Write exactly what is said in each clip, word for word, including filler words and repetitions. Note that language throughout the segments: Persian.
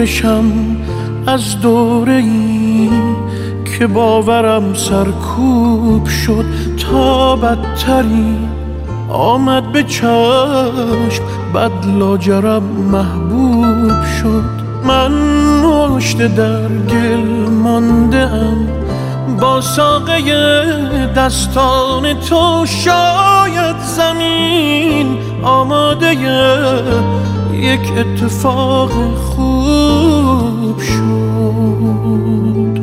میکشم از دوره ای که باورم سرکوب شد تا بدتری آمد به چشم، بد لاجرم محبوب شد. من پشت در گل مانده‌ام با ساقه دستان تو، شاید زمین آماده یک اتفاق خوب شد.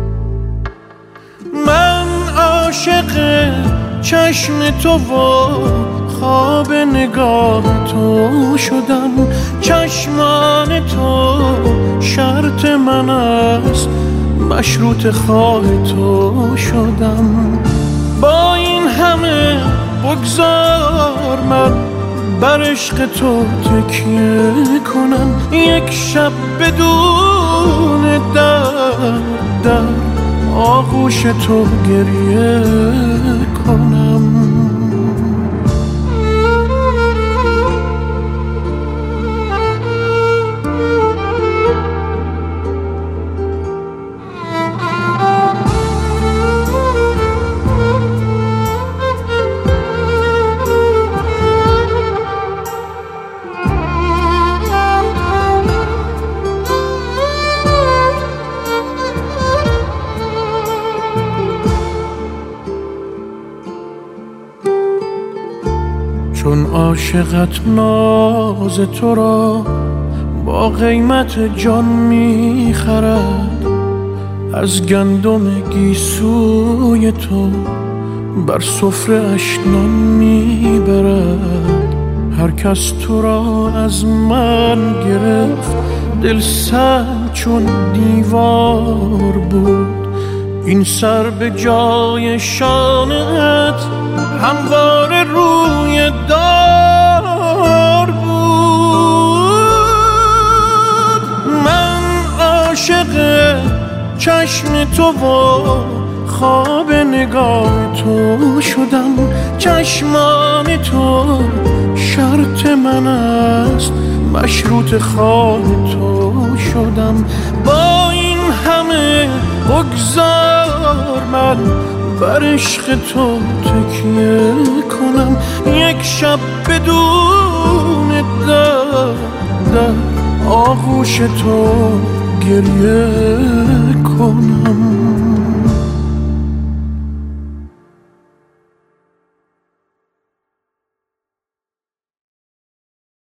من عاشق چشم تو و خواب نگاه تو شدم، چشمان تو شرط من است، مشروط خواه تو شدم. با این همه بگذار من بر عشق تو تکیه کنم، یک شب بدون درد در آغوش تو گریه کنم. چون عاشقت ناز تو را با قیمت جان میخرد، از گندم گیسوی تو بر سفره اش نان میبرد. هر کس تو را از من گرفت، دل سرد چون دیوار بود. این سر به جای شانت همواره روی دار بود. من عاشق چشم تو و خواب نگاه تو شدم، چشمان تو شرط من است، مشروط خواه تو شدم. با این همه بگذار من بر عشق تو تکیه کنم، یک شب بدون درد در آغوش تو گریه کنم.